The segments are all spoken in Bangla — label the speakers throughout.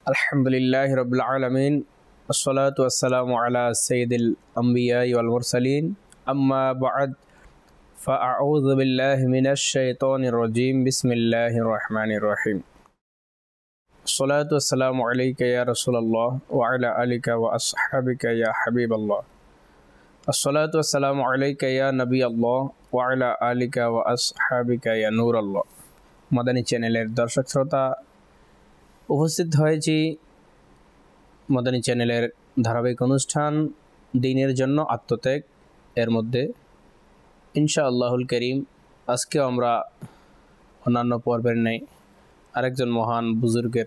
Speaker 1: আলহামদুলিল্লাহি রাব্বিল আলামিন আসসালাতু ওয়াসসালামু আলা সাইয়্যিদিল আমবিয়াই ওয়াল মুরসালিন আম্মা বা'দ ফাআউযু বিল্লাহি মিনাশ শাইতানির রাজীম বিসমিল্লাহির রহমানির রহিম আসসালাতু ওয়াসসালামু আলাইকা ইয়া রাসূলুল্লাহ ওয়া আলা আলিকা ওয়া আসহাবিকা ইয়া হাবিবাল্লাহ আসসালাতু ওয়াসসালামু আলাইকা ইয়া নবিয়াল্লাহ ওয়া আলা আলিকা ওয়া আসহাবিকা ইয়া নূরাল্লাহ। মাদানী চ্যানেলের দর্শক শ্রোতা, উপস্থিত হয়েছি মাদানী চ্যানেলের ধারাবাহিক অনুষ্ঠান দ্বীনের জন্য আত্মত্যাগ এর মধ্যে ইনশাআল্লাহুল করিম। আজকেও আমরা অন্যান্য পর্বের নেই আরেকজন মহান বুজুর্গের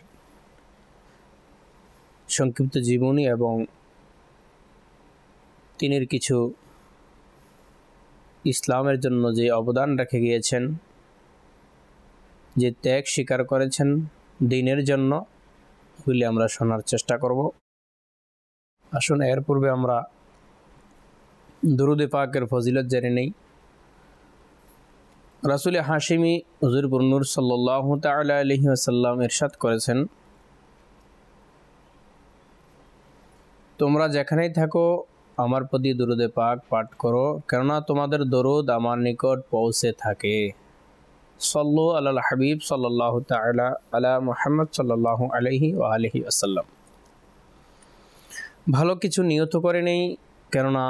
Speaker 1: সংক্ষিপ্ত জীবনী এবং তিনির কিছু ইসলামের জন্য যে অবদান রেখে গিয়েছেন, যে ত্যাগ স্বীকার করেছেন দ্বীনের জন্য, ওগুলি আমরা শোনার চেষ্টা করব। আসুন এর পূর্বে আমরা দুরুদে পাকের ফজিলত জেনে নেই। রাসূল হাশিমি হুজুর নূর সাল্লাল্লাহু তাআলা আলাইহি ওয়াসাল্লাম ইরশাদ করেছেন, তোমরা যেখানেই থাকো আমার প্রতি দুরুদে পাক পাঠ করো, কেননা তোমাদের দরুদ আমার নিকট পৌঁছে থাকে। সাল্লু আলাল হাবিব সাল্লাল্লাহু তাআলা আলা মুহাম্মদ সাল্লাল্লাহু আলাইহি ওয়া আলিহি ওয়াসাল্লাম। ভালো কিছু নিয়ত করে নেই, কেননা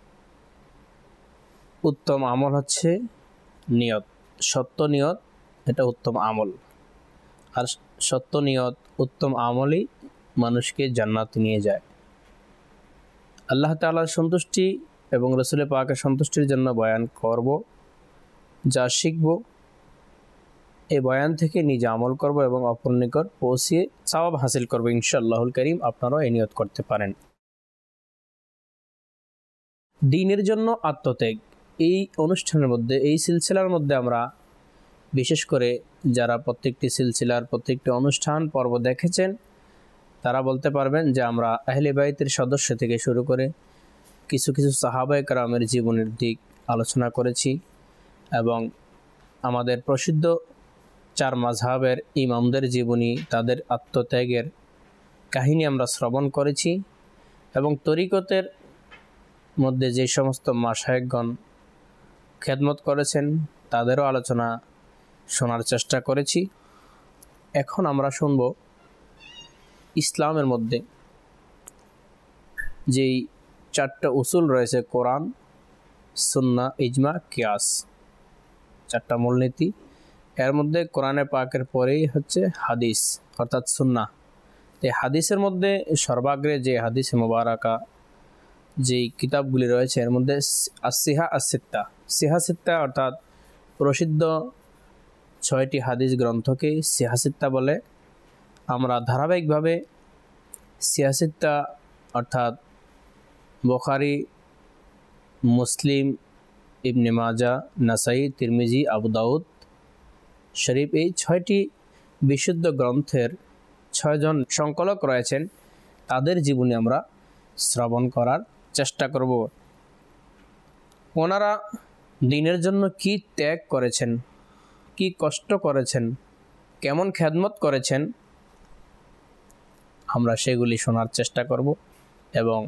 Speaker 1: উত্তম আমল হচ্ছে নিয়ত। সত্য নিয়ত এটা উত্তম আমল, আর সত্য নিয়ত উত্তম আমলই মানুষকে জান্নাতে নিয়ে যায়। আল্লাহ তাআলার সন্তুষ্টি এবং রাসূল পাকের সন্তুষ্টির জন্য বয়ান করব, যা শিখব এই বয়ান থেকে নিজে আমল করব এবং অপর নিকট পৌঁছিয়ে সওয়াব হাসিল করব ইনশাআল্লাহুল করিম। আপনারাও এই নিয়ত করতে পারেন। দ্বীনের জন্য আত্মত্যাগ, এই অনুষ্ঠানের মধ্যে, এই সিলসিলার মধ্যে আমরা বিশেষ করে যারা প্রত্যেকটি সিলসিলার প্রত্যেকটি অনুষ্ঠান পর্ব দেখেছেন তারা বলতে পারবেন যে আমরা আহলে বাইতের সদস্য থেকে শুরু করে কিছু কিছু সাহাবায়ে কেরামের জীবনের দিক আলোচনা করেছি এবং আমাদের প্রসিদ্ধ চার মাযহাবের ইমামদের জীবনী, তাদের আত্মত্যাগের কাহিনী আমরা শ্রবণ করেছি এবং তরিকতের মধ্যে যে সমস্ত মাশায়েখগণ খেদমত করেছেন তাদেরও আলোচনা শোনার চেষ্টা করেছি। এখন আমরা শুনব ইসলামের মধ্যে যেই চারটা উসুল রয়েছে, কোরআন, সুন্নাহ, ইজমা, কিয়াস, চারটা মূলনীতি। এর মধ্যে কোরআনে পাকের পরেই হচ্ছে হাদিস অর্থাৎ সুন্নাহ। এই হাদিসের মধ্যে সর্বাগ্রে যে হাদিস মুবারাকা যেই কিতাবগুলি রয়েছে এর মধ্যে আসিহা আসিত্তা, সিহা সিত্তা অর্থাৎ প্রসিদ্ধ 6টি হাদিস গ্রন্থকে সিহা সিত্তা বলে। আমরা ধারাবাহিকভাবে সিহা সিত্তা অর্থাৎ বুখারী, মুসলিম, ইবনে মাজাহ, নাসাই, তিরমিজি, আবু দাউদ শরীফ, এই 6টি বিশুদ্ধ গ্রন্থের 6 জন সংকলক রয়েছেন, তাদের জীবনী আমরা শ্রবণ করার চেষ্টা করব। ওনারা দ্বীনের জন্য কি ত্যাগ করেছেন, কি কষ্ট করেছেন, কেমন খেদমত করেছেন, আমরা সেগুলি শোনার চেষ্টা করব এবং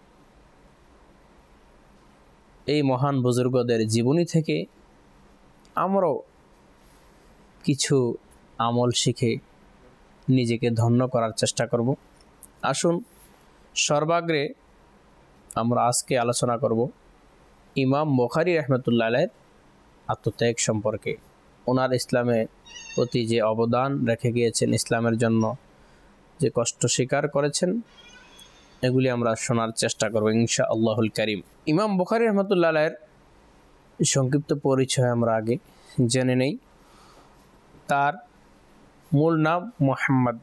Speaker 1: এই মহান বুজুর্গদের জীবনী থেকে আমরাও কিছু আমল শিখে নিজেকে ধন্য করার চেষ্টা করব। আসুন সর্বাগ্রে আমরা আজকে আলোচনা করব ইমাম বুখারী রাহমাতুল্লাহ আলাইহির আত্মত্যাগ সম্পর্কে। ওনার ইসলামের প্রতি যে অবদান রেখে গিয়েছেন, ইসলামের জন্য যে কষ্ট স্বীকার করেছেন, এগুলি আমরা শোনার চেষ্টা করব ইনশাআল্লাহুল কারীম। ইমাম বুখারী রাহমাতুল্লাহ আলাইহির সংক্ষিপ্ত পরিচয় আমরা আগে জেনে নেই। তার মূল নাম মুহাম্মদ,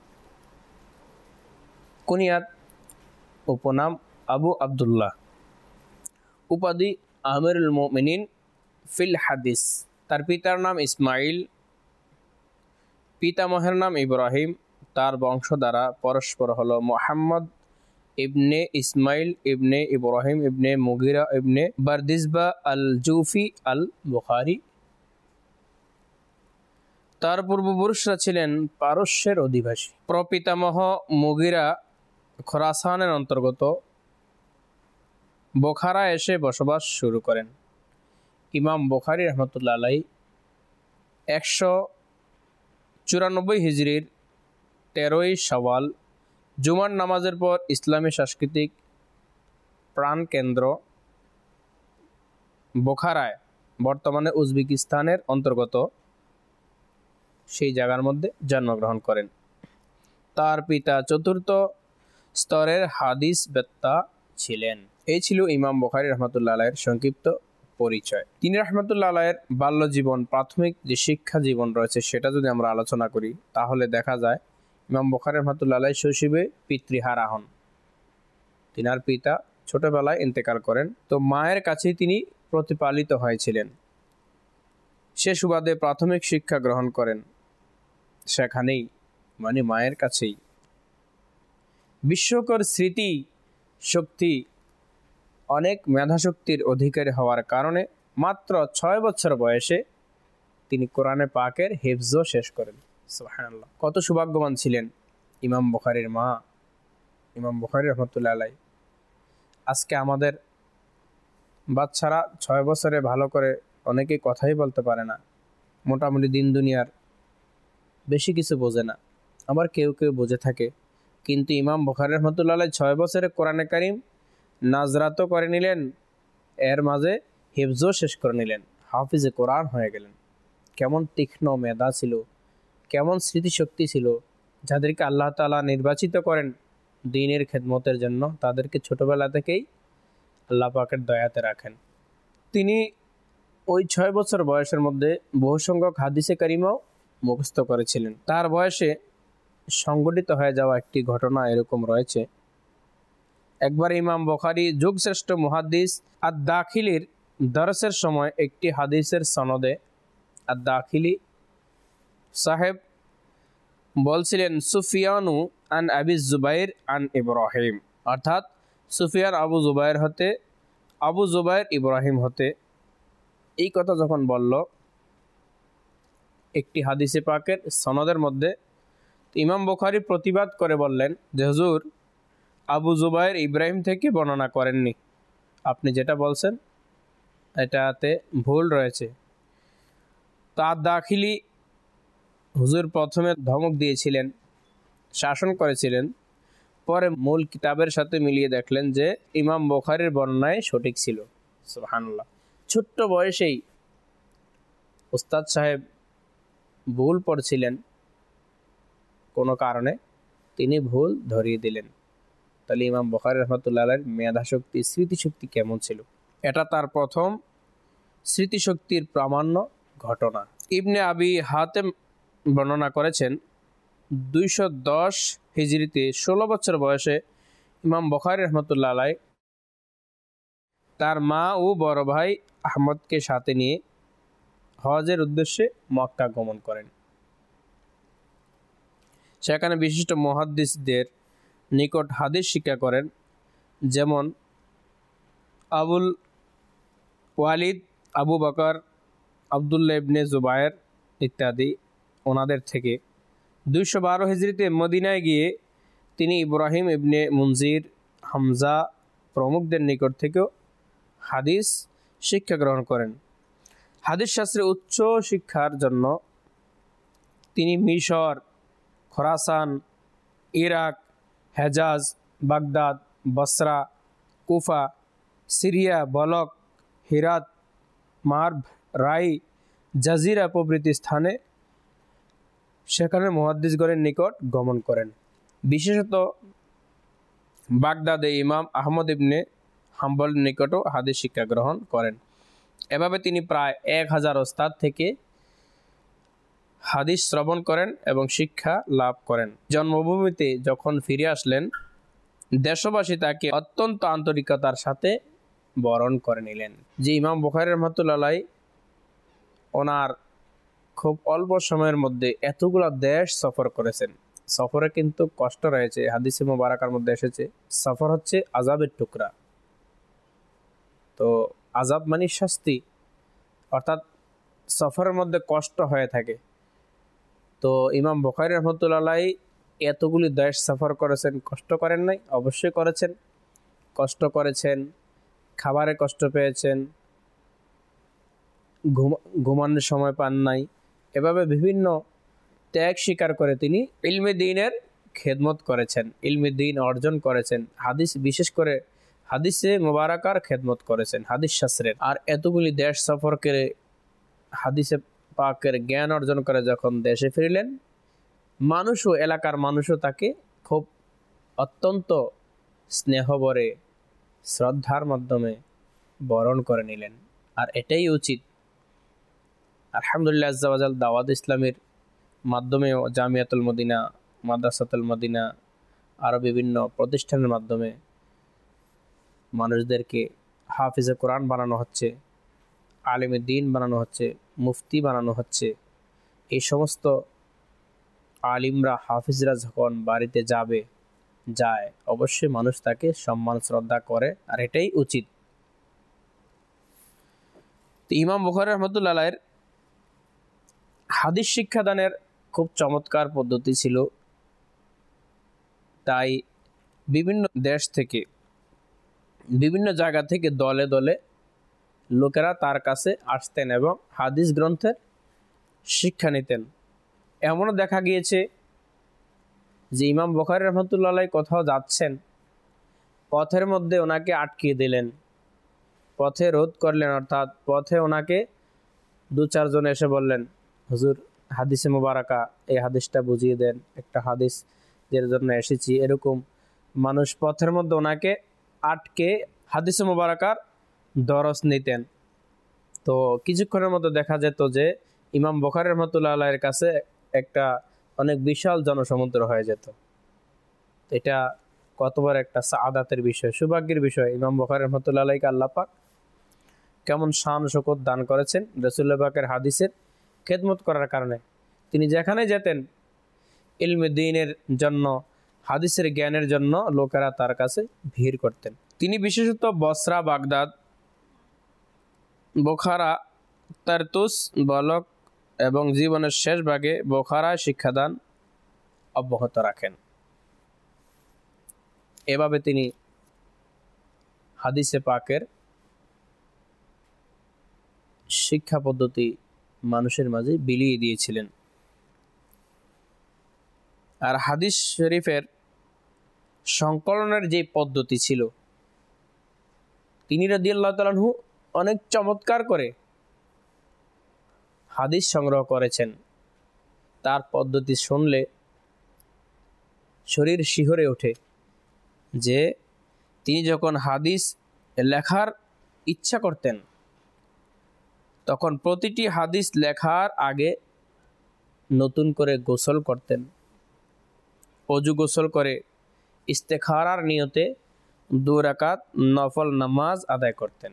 Speaker 1: কুনিয়াত উপনাম আবু আবদুল্লাহ, উপাধি আমিরুল মুমিনিন ফিল হাদিস। তার পিতার নাম ইসমাইল, পিতামহের নাম ইব্রাহিম। তার বংশ দ্বারা পরস্পর হলো মুহাম্মদ ইবনে ইসমাইল ইবনে ইব্রাহিম ইবনে মুগিরা ইবনে বারদিসবা আল জুফি আল বুখারী। তার পূর্বপুরুষরা ছিলেন পারস্যের অধিবাসী। প্রপিতামহ মুগিরা খোরাসানের অন্তর্গত বোখারা এসে বসবাস শুরু করেন। ইমাম বুখারী রহমতুল্লাহ আলাইহি 194 হিজরির 13ই শাওয়াল জুমার নামাজের পর ইসলামী সাংস্কৃতিক প্রাণকেন্দ্র বোখারায়, বর্তমানে উজবেকিস্তানের অন্তর্গত, সেই জায়গার মধ্যে জন্মগ্রহণ করেন। তার পিতা চতুর্থ স্তরের হাদিস বেত্তা ছিলেন। এই ছিল ইমাম বুখারী রহমতুল্লাহ আলাইহির সংক্ষিপ্ত পরিচয়। তিনি রহমতুল্লাহ আলাইহির বাল্য জীবন, প্রাথমিক যে শিক্ষা জীবন রয়েছে সেটা যদি আমরা আলোচনা করি তাহলে দেখা যায় ইমাম বুখারী রহমতুল্লাহ আলাইহি শৈশবে পিতৃহারা হন। তিনার পিতা ছোটবেলায় ইন্তেকাল করেন, তো মায়ের কাছেই তিনি প্রতিপালিত হয়েছিলেন। সে সুবাদে প্রাথমিক শিক্ষা গ্রহণ করেন সেখানেই, মানে মায়ের কাছেই। বিস্ময়কর স্মৃতি শক্তি, অনেক মেধাশক্তির অধিকারী হওয়ার কারণে মাত্র 6 বছর বয়সে তিনি কোরআনে পাকের হিফজও শেষ করেন। সুবহানাল্লাহ, কত সৌভাগ্যবান ছিলেন ইমাম বুখারীর মা, ইমাম বুখারী রহমতুল্লাহ আলাইহি। আজকে আমাদের বাচ্চারা 6 বছরে ভালো করে অনেকেই কথাই বলতে পারে না, মোটামুটি দিন দুনিয়ার বেশি কিছু বোঝে না, আবার কেউ কেউ বুঝে থাকে। কিন্তু ইমাম বুখারী রহমতুল্লাহ আলাইহি 6 বছরে কোরআনে কারিম নাজরাতও করে নিলেন, এর মাঝে হিফজও শেষ করে নিলেন, হাফিজে কোরআন হয়ে গেলেন। কেমন তীক্ষ্ণ মেধা ছিল, কেমন স্মৃতিশক্তি ছিল। যাদেরকে আল্লাহ তাআলা নির্বাচিত করেন দ্বীনের খেদমতের জন্য, তাদেরকে ছোটবেলা থেকেই আল্লাহ পাকের দয়াতে রাখেন। তিনি ওই 6 বছর বয়সের মধ্যে বহু সংখ্যক হাদিসে কারিমাও মুখস্থ করেছিলেন। তার বয়সে সংঘটিত হয়ে যাওয়া একটি ঘটনা এরকম রয়েছে। একবার ইমাম বুখারী যুগশ্রেষ্ঠ মুহাদ্দিস আদ-দাখিলির দরসের সময় একটি হাদিসের সনদে আদ-দাখিলি সাহেব বলছিলেন, সুফিয়ানু আন আবি জুবাইর আন ইব্রাহিম, অর্থাৎ সুফিয়ান আবু জুবাইর হতে, আবু জুবাইর ইব্রাহিম হতে। এই কথা যখন বলল একটি হাদিসে পাকের সনদের মধ্যে, ইমাম বুখারী প্রতিবাদ করে বললেন যে হুজুর, আবু জুবাইর ইব্রাহিম থেকে বর্ণনা করেননি, আপনি যেটা বলছেন এটাতে ভুল রয়েছে। তার দাখিলি হুজুর প্রথমে ধমক দিয়েছিলেন, শাসন করেছিলেন, পরে মূল কিতাবের সাথে মিলিয়ে দেখলেন যে ইমাম বুখারীর বর্ণনায় সঠিক ছিল। সুবহানাল্লাহ, ছোট্ট বয়সেই উস্তাদ সাহেব ভুল পড়ছিলেন কোনো কারণে, তিনি ভুল ধরিয়ে দিলেন। তাহলে ইমাম বুখারী রহমতুল্লাহ আলাইহির মেধাশক্তি, স্মৃতিশক্তি কেমন ছিল। এটা তার প্রথম স্মৃতিশক্তির প্রামাণ্য ঘটনা। ইবনে আবি হাতেম বর্ণনা করেছেন 210 হিজরিতে 16 বছর বয়সে ইমাম বুখারী রহমতুল্লাহ আলাইহি তার মা ও বড় ভাই আহমদকে সাথে নিয়ে হজের উদ্দেশ্যে মক্কা গমন করেন। সেখানে বিশিষ্ট মুহাদ্দিসদের নিকট হাদিস শিক্ষা করেন, যেমন আবুল ওয়ালিদ আবু বকর, আবদুল্লাহ ইবনে জুবায়ের ইত্যাদি ওনাদের থেকে। 212 হিজরিতে মদিনায় গিয়ে তিনি ইব্রাহিম ইবনে মুনজির, হামজা প্রমুখদের নিকট থেকেও হাদিস শিক্ষা গ্রহণ করেন। হাদিস শাস্ত্রে উচ্চ শিক্ষার জন্য তিনি মিশর, Khorasan, Iraq, Hejaz, Baghdad, Basra, Kufa, Syria, Balkh, Herat, Merv, Rayy, Jazira প্রভৃতি স্থানে সেখানে মুহাদ্দিসগণের নিকট গমন করেন। বিশেষত বাগদাদে ইমাম আহমদ ইবনে হাম্বলের নিকটও হাদিস শিক্ষা গ্রহণ করেন। এভাবে তিনি প্রায় 1000 ওস্তাদ থেকে হাদিস শ্রবণ করেন এবং শিক্ষা লাভ করেন। জন্মভূমিতে যখন ফিরে আসলেন, দেশবাসী তাকে অত্যন্ত আন্তরিকতার সাথে বরণ করে নিলেন। যে ইমাম বুখারী রহমতুল্লাহ আলাইহি ওনার খুব অল্প সময়ের মধ্যে এতগুলো দেশ সফর করেছেন। সফরে কিন্তু কষ্ট রয়েছে, হাদিসে মুবারাকার মধ্যে এসেছে সফর হচ্ছে আযাবের টুকরা। তো আযাব মানে শাস্তি, অর্থাৎ সফরের মধ্যে কষ্ট হয়ে থাকে। তো ইমাম বুখারী রাহমাতুল্লাহ আলাইহি এতগুলি দেশ সফর করেছেন, কষ্ট করেন নাই? অবশ্যই করেছেন। কষ্ট করেছেন, খাবারে কষ্ট পেয়েছেন, ঘুমানোর সময় পান নাই। এভাবে বিভিন্ন ত্যাগ স্বীকার করে তিনি ইলমে দ্বীনের খেদমত করেছেন, ইলমে দ্বীন অর্জন করেছেন, হাদিস বিশেষ করে হাদিসে মুবারাকার খেদমত করেছেন, হাদিস শাস্ত্রের। আর এতগুলি দেশ সফর করে হাদিসে পাকের জ্ঞান অর্জন করে যখন দেশে ফিরলেন, মানুষও, এলাকার মানুষও তাকে খুব অত্যন্ত স্নেহভরে শ্রদ্ধার মাধ্যমে বরণ করে নিলেন। আর এটাই উচিত। আলহামদুলিল্লাহ আজ্জা ওয়া জাল দাওয়াত ইসলামের মাধ্যমেও জামিয়াতুল মদিনা, মাদ্রাসাতুল মদিনা, আরও বিভিন্ন প্রতিষ্ঠানের মাধ্যমে মানুষদেরকে হাফিজে কোরআন বানানো হচ্ছে, আলেমে দ্বীন বানানো হচ্ছে, মুফতি বানানো হচ্ছে। এই সমস্ত আলিমরা, হাফিজরা যখন বাড়িতে যায়, অবশ্যই মানুষ তাকে সম্মান শ্রদ্ধা করে, আর এটাই উচিত। তো ইমাম বুখারী রাহমাতুল্লাহ আলাইহির হাদিস শিক্ষাদানের খুব চমৎকার পদ্ধতি ছিল। তাই বিভিন্ন দেশ থেকে, বিভিন্ন জায়গা থেকে দলে দলে লোকেরা তার কাছে আসতেন এবং হাদিস গ্রন্থের শিক্ষা নিতেন। এমনও দেখা গিয়েছে যে ইমাম বুখারী রাহমাতুল্লাহ আলাইহি কোথাও যাচ্ছেন, পথের মধ্যে ওনাকে আটকিয়ে দিলেন, পথে রোধ করলেন, অর্থাৎ পথে ওনাকে 2-4 জন এসে বললেন, হুজুর হাদিসে মুবারাকা, এই হাদিসটা বুঝিয়ে দেন, একটা হাদিস যের জন্য এসেছি। এরকম মানুষ পথের মধ্যে ওনাকে আটকে হাদিসে মুবারাকার দরস নিতেন। তো কিছুক্ষণের মধ্যে দেখা যেত যে ইমাম বুখারী রাহমাতুল্লাহ আলাইহির কাছে একটা অনেক বিশাল জনসমুদ্র হয়ে যেত। এটা কত বড় একটা সাআদাতের বিষয়, সৌভাগ্যের বিষয়। ইমাম বুখারী রাহমাতুল্লাহ আলাইহিকে আল্লাহ পাক কেমন শান শওকত দান করেছেন রাসূলুল্লাহ পাকের হাদিসের খেদমত করার কারণে। তিনি যেখানে যেতেন ইলমে দ্বীনের জন্য, হাদিসের জ্ঞানের জন্য লোকেরা তার কাছে ভিড় করতেন। তিনি বিশেষত বসরা, বাগদাদ, বোখারা, তারতুস, বলক এবং জীবনের শেষ ভাগে বোখারায় শিক্ষাদান অব্যাহত রাখেন। এভাবে তিনি হাদিসে পাকের শিক্ষা পদ্ধতি মানুষের মাঝে বিলিয়ে দিয়েছিলেন। আর হাদিস শরীফের সংকলনের যে পদ্ধতি ছিল, তিনি রাদিয়াল্লাহু তাআলা আনহু অনেক চমৎকার করে হাদিস সংগ্রহ করেছেন। তার পদ্ধতি শুনলে শরীর শিহরে ওঠে যে তিনি যখন হাদিস লেখার ইচ্ছা করতেন, তখন প্রতিটি হাদিস লেখার আগে নতুন করে গোসল করতেন, অজু গোসল করে ইস্তেখারার নিয়তে 2 রাকাত নফল নামাজ আদায় করতেন।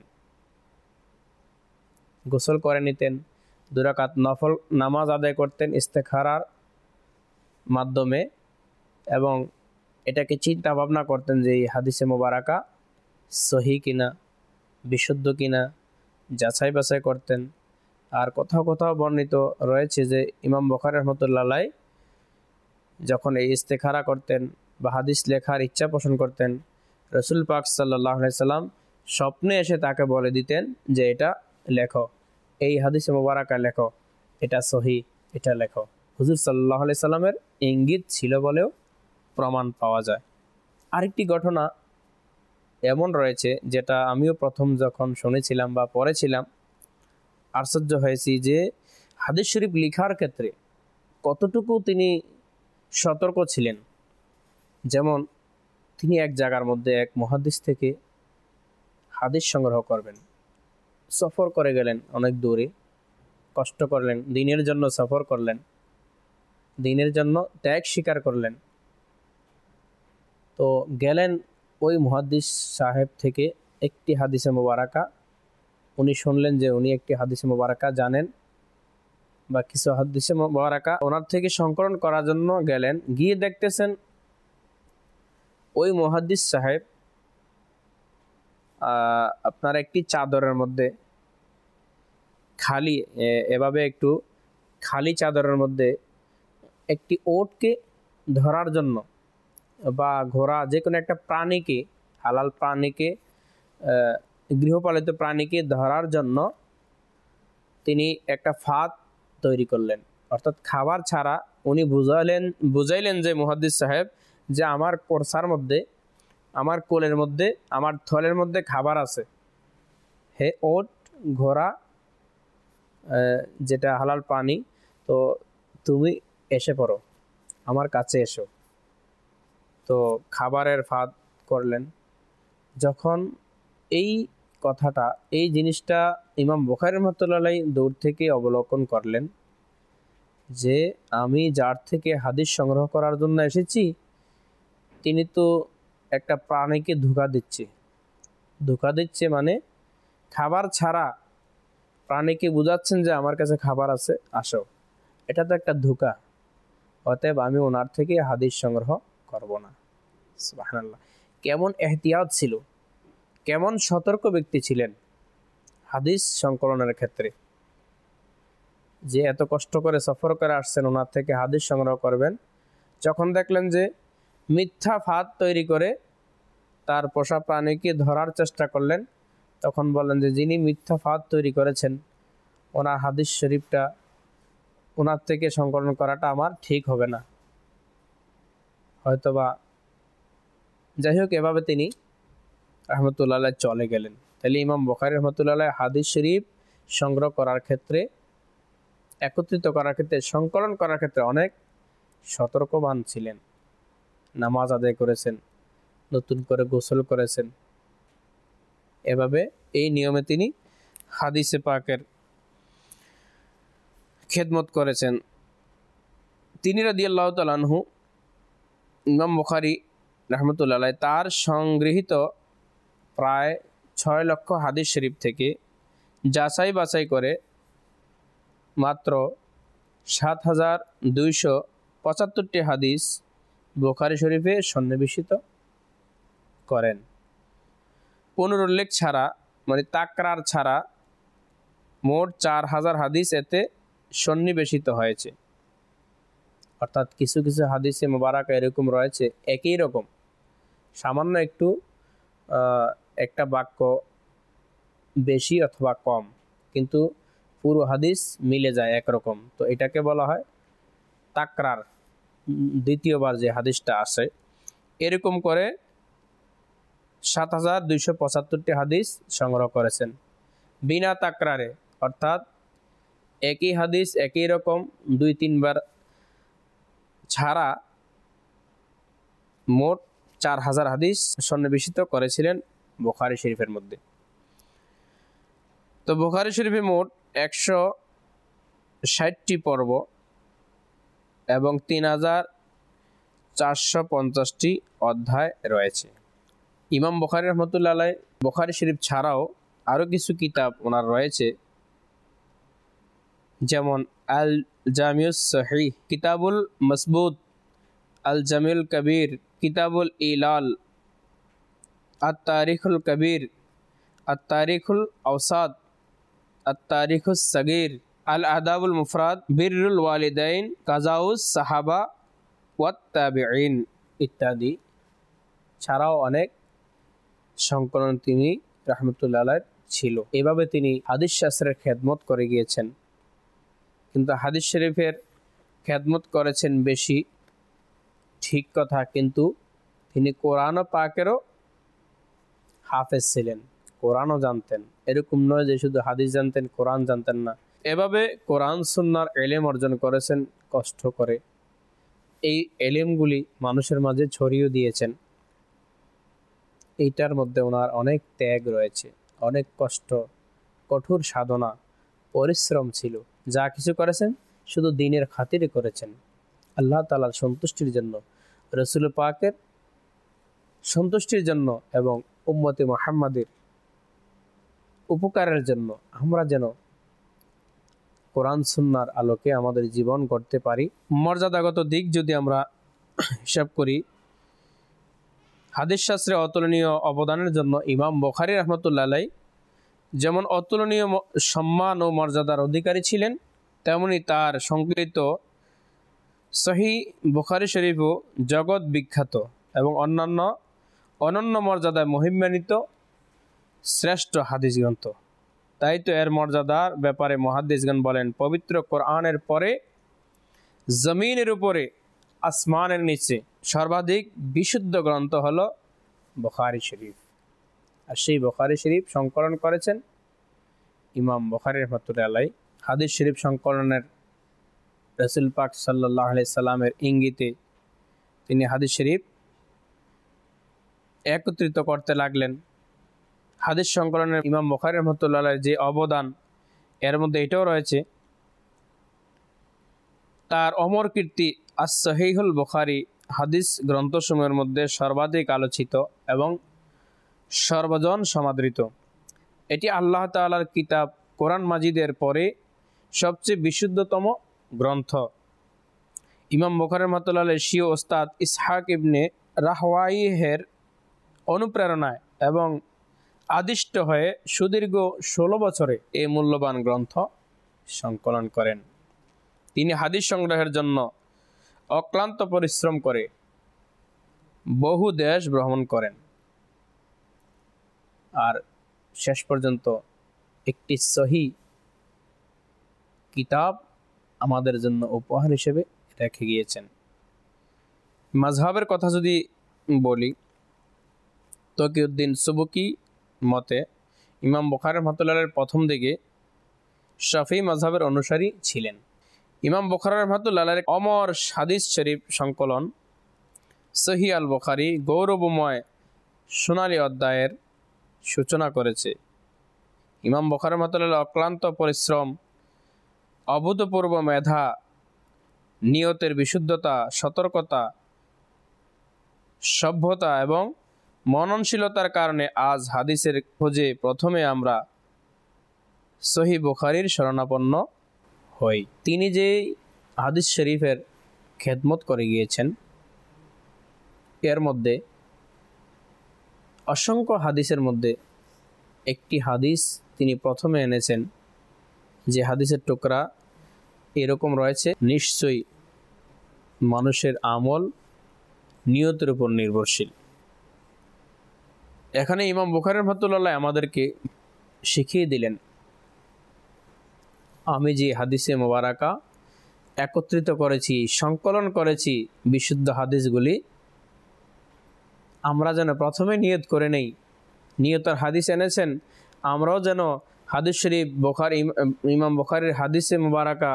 Speaker 1: গোসল করে নিতেন, 2 রাকাত নফল নামাজ আদায় করতেন ইস্তেখারার মাধ্যমে, এবং এটাকে চিন্তা ভাবনা করতেন যে এই হাদিসে মুবারাকা সহি কিনা, বিশুদ্ধ কিনা, যাচাই বাছাই করতেন। আর কোথাও কোথাও বর্ণিত রয়েছে যে ইমাম বুখারী রাহমাতুল্লাহ আলাইহি যখন এই ইস্তেখারা করতেন বা হাদিস লেখার ইচ্ছা পোষণ করতেন, রাসূল পাক সাল্লাল্লাহু আলাইহি সাল্লাম স্বপ্নে এসে তাকে বলে দিতেন যে এটা লেখো, এই হাদিসে মুবারাকা লেখো, এটা সহি, এটা লেখো। হুজুর সাল্লাল্লাহু আলাইহি সাল্লামের ইঙ্গিত ছিল বলেও প্রমাণ পাওয়া যায়। আরেকটি ঘটনা এমন রয়েছে যেটা আমিও প্রথম যখন শুনেছিলাম বা পড়েছিলাম আশ্চর্য হয়েছি যে হাদিস শরীফ লেখার ক্ষেত্রে কতটুকু তিনি সতর্ক ছিলেন। যেমন তিনি এক জায়গার মধ্যে এক মুহাদ্দিস থেকে হাদিস সংগ্রহ করবেন, সফর করে গেলেন অনেক দূরে, কষ্ট করলেন, দ্বীনের জন্য সফর করলেন, দ্বীনের জন্য ত্যাগ স্বীকার করলেন। তো গেলেন ওই মুহাদ্দিস সাহেব থেকে একটি হাদিসে মুবারাকা, উনি শুনলেন যে উনি একটি হাদিসে মুবারাকা জানেন বা কিছু হাদিসে মুবারাকা ওনার থেকে সংকলন করার জন্য গেলেন। গিয়ে দেখতেছেন ওই মুহাদ্দিস সাহেব আপনার একটি চাদরের মধ্যে খালি, এভাবে একটু খালি চাদরের মধ্যে একটি ওটকে ধরার জন্য বা ঘোড়া যে কোনো একটা প্রাণীকে, হালাল প্রাণীকে, গৃহপালিত প্রাণীকে ধরার জন্য তিনি একটা ফাঁদ তৈরি করলেন। অর্থাৎ খাবার ছাড়া উনি বুঝাইলেন যে মুহাদ্দিস সাহেব, যে আমার কোরসার মধ্যে, আমার কোলের মধ্যে, আমার থলের মধ্যে খাবার আছে, হে ওট, ঘোড়া, যেটা হালাল প্রাণী, তো তুমি এসে পড়ো, আমার কাছে এসো। তো খাবারের ফাঁদ করলেন। যখন এই কথাটা, এই জিনিসটা ইমাম বুখারী রাহমাতুল্লাহ আলাইহি দূর থেকে অবলোকন করলেন, যে আমি যার থেকে হাদিস সংগ্রহ করার জন্য এসেছি, তিনি তো একটা প্রাণীকে ধোঁকা দিচ্ছে, মানে খাবার ছাড়া প্রাণীকে বুঝাচ্ছেন যে আমার কাছে খাবার আছে, আসো। এটা তো একটা ধোঁকা, অতএব আমি ওনার থেকে হাদিস সংগ্রহ করব না। সুবহানাল্লাহ, কেমন এহতিয়াত ছিল, কেমন সতর্ক ব্যক্তি ছিলেন হাদিস সংকলনের ক্ষেত্রে, যে এত কষ্ট করে সফর করে আসছেন, ওনার থেকে হাদিস সংগ্রহ করবেন। যখন দেখলেন যে মিথ্যা ফাঁদ তৈরি করে তার পোষা প্রাণীকে ধরার চেষ্টা করলেন, তখন বললেন যে যিনি মিথ্যা ফাঁদ তৈরি করেছেন, ওনার হাদিস শরীফটা, ওনার থেকে সংকলন করাটা আমার ঠিক হবে না, হয়তোবা। যাই হোক, এভাবে তিনি রাহমাতুল্লাহ আলাইহি চলে গেলেন। তাহলে ইমাম বুখারী রাহমাতুল্লাহ আলাইহি হাদিস শরীফ সংগ্রহ করার ক্ষেত্রে, একত্রিত করার ক্ষেত্রে, সংকলন করার ক্ষেত্রে অনেক সতর্কবান ছিলেন। নামাজ আদায় করেছেন, নতুন করে গোসল করেছেন, এভাবে এই নিয়মে তিনি হাদিসে পাকের খেদমত করেছেন। তিনি রাদিয়াল্লাহু তাআলা আনহু, ইমাম বুখারী রাহমাতুল্লাহ আলাইহি তার সংগৃহীত প্রায় 6 লক্ষ হাদিস শরীফ থেকে যাচাই বাছাই করে মাত্র 7,275টি হাদিস বুখারী শরীফে সন্নিবেশিত করেন। পুনরুল্লেখ ছাড়া, মানে তাকরার ছাড়া মোট 4,000 হাদিস এতে সন্নিবেশিত হয়েছে। অর্থাৎ কিছু কিছু হাদিসে মুবারাকা এরকম রয়েছে, একই রকম, সামান্য একটু একটা বাক্য বেশি অথবা কম, কিন্তু পুরো হাদিস মিলে যায় একরকম। তো এটাকে বলা হয় তাকরার, দ্বিতীয়বার যে হাদিসটা আসে। এরকম করে 7,275টি হাদিস সংগ্রহ করেছেন বিনা তাকরারে, অর্থাৎ একই হাদিস একই রকম 2-3 বার ছাড়া মোট 4,000 হাদিস সন্নিবেশিত করেছিলেন বুখারী শরীফের মধ্যে। তো বুখারী শরীফে মোট 160টি পর্ব এবং 3,450টি অধ্যায় রয়েছে। ইমাম বুখারী রাহমাতুল্লাহ আলাইহি বুখারী শরীফ ছাড়াও আরও কিছু কিতাব ওনার রয়েছে, যেমন আল জামিউস সহিহ, কিতাবুল মাসবুত, আল জামিউল কবির, কিতাবুল ইলাল, আত তারিখুল কবির, আত তারিখুল আওসাত, আত তারিখুস সগীর, আল আদাবুল মুফরাদ, বিররুল ওয়ালিদাইন, কাজাউস সাহাবা ওয়াত তাবিঈন ইত্যাদি। ছাড়াও অনেক সংকলন তিনি রাহমাতুল্লাহ আলাইহি ছিল। এভাবে তিনি হাদিস শাস্ত্রের খেদমত করে গিয়েছেন। কিন্তু হাদিস শরীফের খেদমত করেছেন বেশি, ঠিক কথা, কিন্তু তিনি কোরআন ও পাকেরও হাফেজ ছিলেন, কোরআনও জানতেন। এরকম নয় যে শুধু হাদিস জানতেন, কোরআন জানতেন না। এভাবে কোরআন সুন্নাহর এলেম অর্জন করেছেন কষ্ট করে। এই এলেমগুলি মানুষের মাঝে ছড়িয়ে দিয়েছেন। এইটার মধ্যে ওনার অনেক ত্যাগ রয়েছে, অনেক কষ্ট, কঠোর সাধনা, পরিশ্রম ছিল। যা কিছু করেছেন শুধু দ্বীনের খাতিরে করেছেন, আল্লাহ তাআলার সন্তুষ্টির জন্য, রাসূল পাকের সন্তুষ্টির জন্য এবং উম্মতে মুহাম্মাদের উপকারের জন্য। আমরা যেন কোরআন সুন্নাহর আলোকে আমাদের জীবন গড়তে পারি। মর্যাদাগত দিক যদি আমরা হিসাব করি, হাদিস শাস্ত্রে অতুলনীয় অবদানের জন্য ইমাম বুখারী রাহমাতুল্লাহ আলাইহি যেমন অতুলনীয় সম্মান ও মর্যাদার অধিকারী ছিলেন, তেমনি তার সংকলিত সহি বুখারী শরীফও জগৎ বিখ্যাত এবং অন্যান্য অনন্য মর্যাদায় মহিমান্বিত শ্রেষ্ঠ হাদিস গ্রন্থ। তাই তো এর মর্যাদার ব্যাপারে মুহাদ্দিসগণ বলেন, পবিত্র কোরআনের পরে জমিনের উপরে আসমানের নিচে সর্বাধিক বিশুদ্ধ গ্রন্থ হলো বুখারী শরীফ। আর সেই বুখারী শরীফ সংকলন করেছেন ইমাম বুখারী রাহমাতুল্লাহি আলাইহি। হাদিস শরীফ সংকলনের রাসূল পাক সাল্লাল্লাহু আলাইহি সাল্লামের ইঙ্গিতে তিনি হাদিস শরীফ একত্রিত করতে লাগলেন। হাদিস সংকলনের ইমাম বুখারী রাহমাতুল্লাহি আলাইহির যে অবদান, এর মধ্যে এটাও রয়েছে তার অমর কীর্তি। আস-সহিহুল বুখারী হাদিস গ্রন্থসমূহের মধ্যে সর্বাধিক আলোচিত এবং সর্বজন সমাদৃত। এটি আল্লাহ তাআলার কিতাব কোরআন মাজিদের পরে সবচেয়ে বিশুদ্ধতম গ্রন্থ। ইমাম বুখারী রাহমাতুল্লাহি আলাইহি স্বীয় ওস্তাদ ইসহাক ইবনে রাহওয়াইহের অনুপ্রেরণায় এবং আদিষ্ট হয়ে সুদীর্ঘ 16 বছরে এই মূল্যবান গ্রন্থ সংকলন করেন। তিনি হাদিস সংগ্রহের জন্য অক্লান্ত পরিশ্রম করে বহু দেশ ভ্রমণ করেন আর শেষ পর্যন্ত একটি সহি কিতাব আমাদের জন্য উপহার হিসেবে রেখে গিয়েছেন। মাযহাবের কথা যদি বলি, তকিউদ্দিন সুবকি মতে ইমাম বুখারী রাহমাতুল্লাহি আলাইহির প্রথম দিকে শাফিঈ মাযহাবের অনুসারী ছিলেন। ইমাম বুখারী রাহমাতুল্লাহি আলাইহির অমর হাদিস শরীফ সংকলন সহিহ আল বুখারী গৌরবময় সোনালী অধ্যায়ের সূচনা করেছে। ইমাম বুখারী রাহমাতুল্লাহি আলাইহির অক্লান্ত পরিশ্রম, অভূতপূর্ব মেধা, নিয়তের বিশুদ্ধতা, সতর্কতা, সভ্যতা এবং মননশীলতার কারণে আজ হাদিসের খোঁজে প্রথমে আমরা সহিহ বুখারীর শরণাপন্ন হই। তিনি যে হাদিস শরীফের খেদমত করে গিয়েছেন, এর মধ্যে অসংখ্য হাদিসের মধ্যে একটি হাদিস তিনি প্রথমে এনেছেন, যে হাদিসের টুকরা এরকম রয়েছে, নিশ্চয়ই মানুষের আমল নিয়তের উপর নির্ভরশীল। এখানে ইমাম বুখারী রাহমাতুল্লাহি আলাইহি আমাদেরকে শিখিয়ে দিলেন, আমি যে হাদিসে মোবারকা একত্রিত করেছি, সংকলন করেছি বিশুদ্ধ হাদিসগুলি, আমরা যেন প্রথমে নিয়ত করে নেই। নিয়তের হাদিস এনেছেন, আমরাও যেন হাদিস শরীফ ইমাম বুখারীর হাদিসে মোবারকা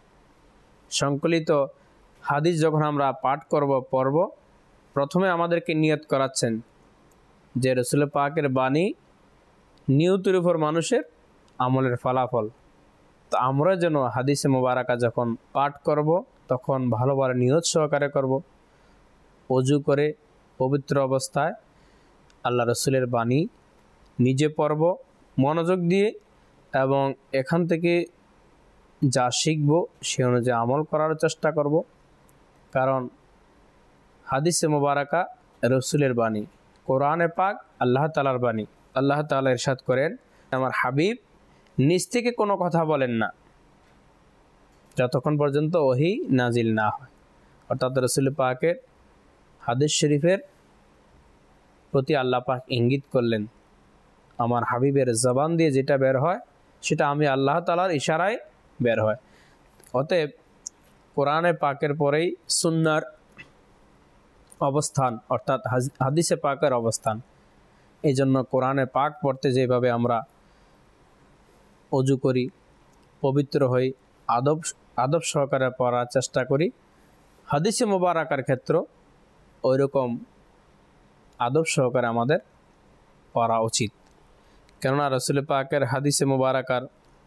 Speaker 1: সংকলিত হাদিস যখন আমরা পাঠ পড়ব, প্রথমে আমাদেরকে নিয়ত করাচ্ছেন যে রাসূল পাকের বাণী নিয়তের উপর মানুষের আমলের ফলাফল। তো আমরা যেন হাদিসে মোবারকা যখন পাঠ করব তখন ভালোভাবে নিয়ত সহকারে করব, ওযু করে পবিত্র অবস্থায় আল্লাহ রসুলের বাণী নিজে পড়ব মনোযোগ দিয়ে, এবং এখান থেকে যা শিখব সে অনুযায়ী আমল করার চেষ্টা করব। কারণ হাদিসে মোবারকা রসুলের বাণী, কোরআনে পাক আল্লাহ তাআলার বাণী। আল্লাহ তাআলা ইরশাদ করেন, আমার হাবিব নিজ থেকে কোনো কথা বলেন না যতক্ষণ পর্যন্ত ওহী নাজিল না হয়। অর্থাৎ রসুল পাকের হাদিস শরীফের প্রতি আল্লাহ পাক ইঙ্গিত করলেন, আমার হাবিবের জবান দিয়ে যেটা বের হয় সেটা আমি আল্লাহ তাআলার ইশারায় বের হয়। অতএব কোরআনে পাকের পরেই সুন্নাহর অবস্থান, অর্থাৎ হাদিসে পাকের অবস্থান। এই জন্য কোরআনে পাক পড়তে যেভাবে আমরা ওযু করি, পবিত্র হই, আদব সহকারে পড়ার চেষ্টা করি, হাদিসে মোবারকার ক্ষেত্র ওই রকম আদব সহকারে আমাদের পড়া উচিত। কেননা রসুল পাকের হাদিসে মোবারকার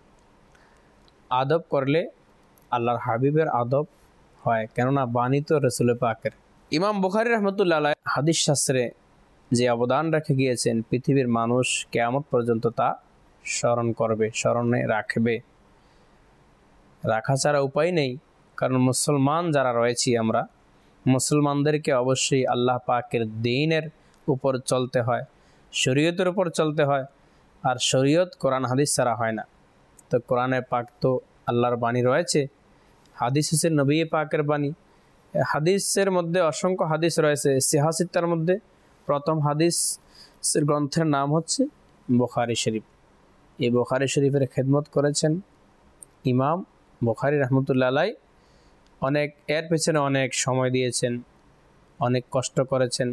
Speaker 1: আদব করলে আল্লাহর হাবিবের আদব হয়, কেননা বাণী তো রসুল পাকের। ইমাম বুখারী রাহমাতুল্লাহি আলাইহি হাদিস শাস্ত্রে যে অবদান রেখে গিয়েছেন, পৃথিবীর মানুষ কিয়ামত পর্যন্ত তা স্মরণ করবে, স্মরণে রাখবে, রাখা ছাড়া উপায় নেই। কারণ মুসলমান যারা রয়েছি আমরা, মুসলমানদেরকে অবশ্যই আল্লাহ পাকের দ্বীনের উপর চলতে হয়, শরীয়তের উপর চলতে হয়। আর শরীয়ত কোরআন হাদিস ছাড়া হয় না। তো কোরআনে পাক তো আল্লাহর বাণী রয়েছে, হাদিস হচ্ছে নবী পাকের বাণী। হাদিসের মধ্যে অসংখ্য হাদিস রয়েছে সিহাসিত্তার মধ্যে। প্রথম হাদিসের গ্রন্থের নাম হচ্ছে বুখারী শরীফ। এই বুখারী শরীফের খেদমত করেছেন ইমাম বুখারী রহমতুল্লাহ আলাইহি। অনেক এর পেছনে অনেক সময় দিয়েছেন, অনেক কষ্ট করেছেন,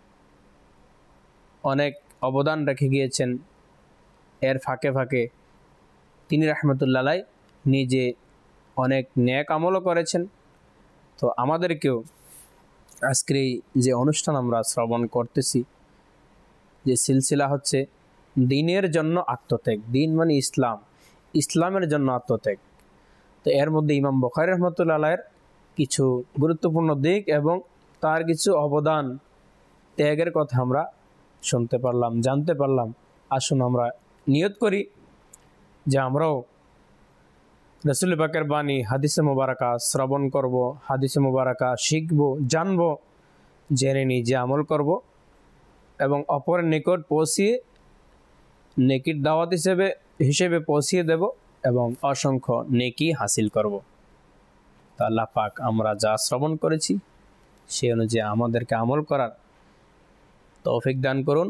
Speaker 1: অনেক অবদান রেখে গিয়েছেন। এর ফাঁকে ফাঁকে তিনি রহমতুল্লাহ আলাইহি নিজে অনেক নেক আমলও করেছেন। তো আমাদেরকেও আজকের এই যে অনুষ্ঠান আমরা শ্রবণ করতেছি, যে সিলসিলা হচ্ছে দিনের জন্য আত্মত্যাগ, দিন মানে ইসলাম, ইসলামের জন্য আত্মত্যাগ। তো এর মধ্যে ইমাম বুখারী রহমতুল্লাহ আলাইহির কিছু গুরুত্বপূর্ণ দিক এবং তার কিছু অবদান ত্যাগের কথা আমরা শুনতে পারলাম, জানতে পারলাম। আসুন আমরা নিয়ত করি যে আমরাও রাসূল পাকের বাণী হাদিসে মুবারাকা শ্রবণ করব, হাদিসে মুবারাকা শিখব, জানব, জেনে নিজে আমল করব এবং অপরের নিকট পৌঁছিয়ে নেকির দাওয়াত হিসেবে পৌঁছিয়ে দেব এবং অসংখ্য নেকি হাসিল করব। তা আল্লাহ পাক আমরা যা শ্রবণ করেছি সেই অনুযায়ী আমাদেরকে আমল করার তৌফিক দান করুন।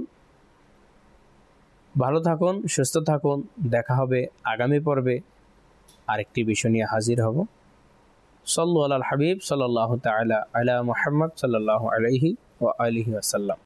Speaker 1: ভালো থাকুন, সুস্থ থাকুন। দেখা হবে আগামী পর্বে, আরেকটি বিষয় নিয়ে হাজির হব। সাল্লু আলাল হাবিব সাল্লাল্লাহু তাআলা আলা মুহাম্মদ সাল্লাল্লাহু আলাইহি ওয়া আলিহি ওয়াসাল্লাম।